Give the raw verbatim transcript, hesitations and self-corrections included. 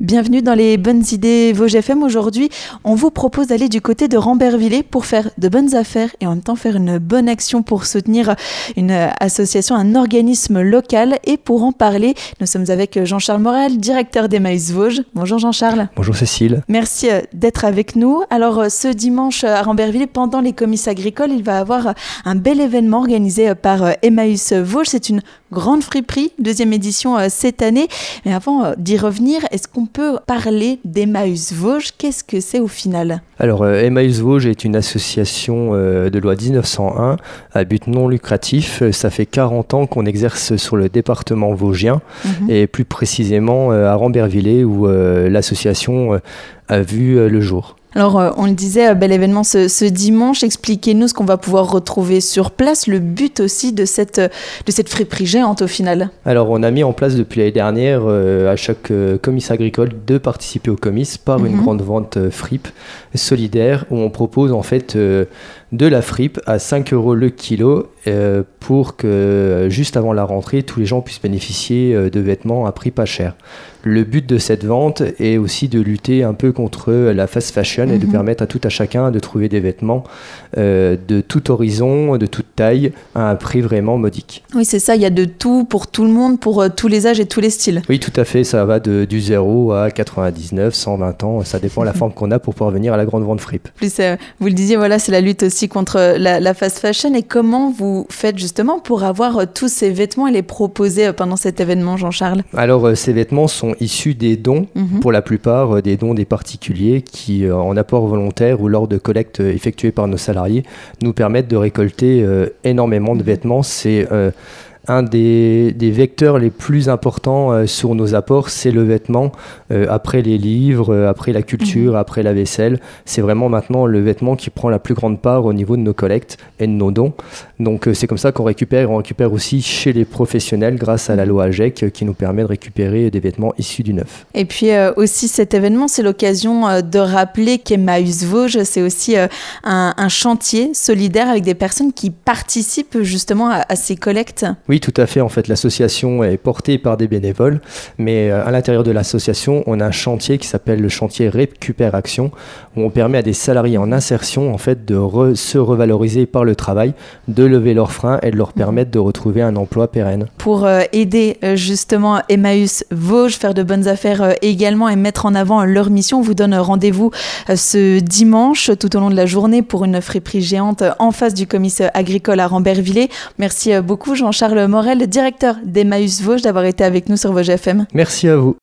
Bienvenue dans les bonnes idées Vosges F M. Aujourd'hui, on vous propose d'aller du côté de Rambervillers pour faire de bonnes affaires et en même temps faire une bonne action pour soutenir une association, un organisme local. Et pour en parler, nous sommes avec Jean-Charles Morel, directeur d'Emmaüs Vosges. Bonjour Jean-Charles. Bonjour Cécile. Merci d'être avec nous. Alors ce dimanche à Rambervillers, pendant les comices agricoles, il va y avoir un bel événement organisé par Emmaüs Vosges. C'est une grande friperie, deuxième édition cette année. Mais avant d'y revenir, est-ce qu'on peut parler d'Emmaüs Vosges? Qu'est-ce que c'est au final? Alors euh, Emmaüs Vosges est une association euh, de loi dix-neuf cent un à but non lucratif. Ça fait quarante ans qu'on exerce sur le département vosgien mmh. et plus précisément euh, à Rambervillers où euh, l'association euh, a vu euh, le jour. Alors, euh, on le disait, bel événement ce, ce dimanche. Expliquez-nous ce qu'on va pouvoir retrouver sur place, le but aussi de cette, de cette friperie géante au final. Alors, on a mis en place depuis l'année dernière euh, à chaque euh, comice agricole de participer au comice par mm-hmm. une grande vente euh, fripe solidaire où on propose en fait euh, de la fripe à cinq euros le kilo euh, pour que euh, juste avant la rentrée, tous les gens puissent bénéficier euh, de vêtements à prix pas cher. Le but de cette vente est aussi de lutter un peu contre la fast fashion mmh. et de permettre à tout à chacun de trouver des vêtements euh, de tout horizon, de toute taille, à un prix vraiment modique. Oui, c'est ça, il y a de tout pour tout le monde, pour euh, tous les âges et tous les styles. Oui, tout à fait, ça va de, du zéro à quatre-vingt-dix-neuf, cent vingt ans, ça dépend de la forme qu'on a pour pouvoir venir à la grande vente fripe. Plus, euh, vous le disiez, voilà, c'est la lutte aussi contre la, la fast fashion. Et comment vous faites justement pour avoir euh, tous ces vêtements et les proposer euh, pendant cet événement, Jean-Charles? Alors, euh, ces vêtements sont issus des dons, mmh. pour la plupart euh, des dons des particuliers qui, euh, en apport volontaire ou lors de collectes euh, effectuées par nos salariés, nous permettent de récolter euh, énormément de vêtements. C'est euh, un des, des vecteurs les plus importants euh, sur nos apports, c'est le vêtement. Euh, après les livres, euh, après la culture, mmh. après la vaisselle, c'est vraiment maintenant le vêtement qui prend la plus grande part au niveau de nos collectes et de nos dons. Donc euh, c'est comme ça qu'on récupère. On récupère aussi chez les professionnels grâce à la loi AGEC euh, qui nous permet de récupérer des vêtements issus du neuf. Et puis euh, aussi cet événement, c'est l'occasion euh, de rappeler qu'Emmaüs Vosges, c'est aussi euh, un, un chantier solidaire avec des personnes qui participent justement à, à ces collectes. Oui, tout à fait. En fait, l'association est portée par des bénévoles, mais euh, à l'intérieur de l'association, on a un chantier qui s'appelle le chantier Récupère Action, où on permet à des salariés en insertion en fait, de re- se revaloriser par le travail, de lever leurs freins et de leur permettre de retrouver un emploi pérenne. Pour euh, aider euh, justement Emmaüs Vosges, faire de bonnes affaires euh, également et mettre en avant leur mission, on vous donne rendez-vous euh, ce dimanche tout au long de la journée pour une friperie géante euh, en face du comice agricole à Rambervillers. Merci euh, beaucoup Jean-Charles Morel, directeur d'Emmaüs Vosges, d'avoir été avec nous sur Vosges F M. Merci à vous.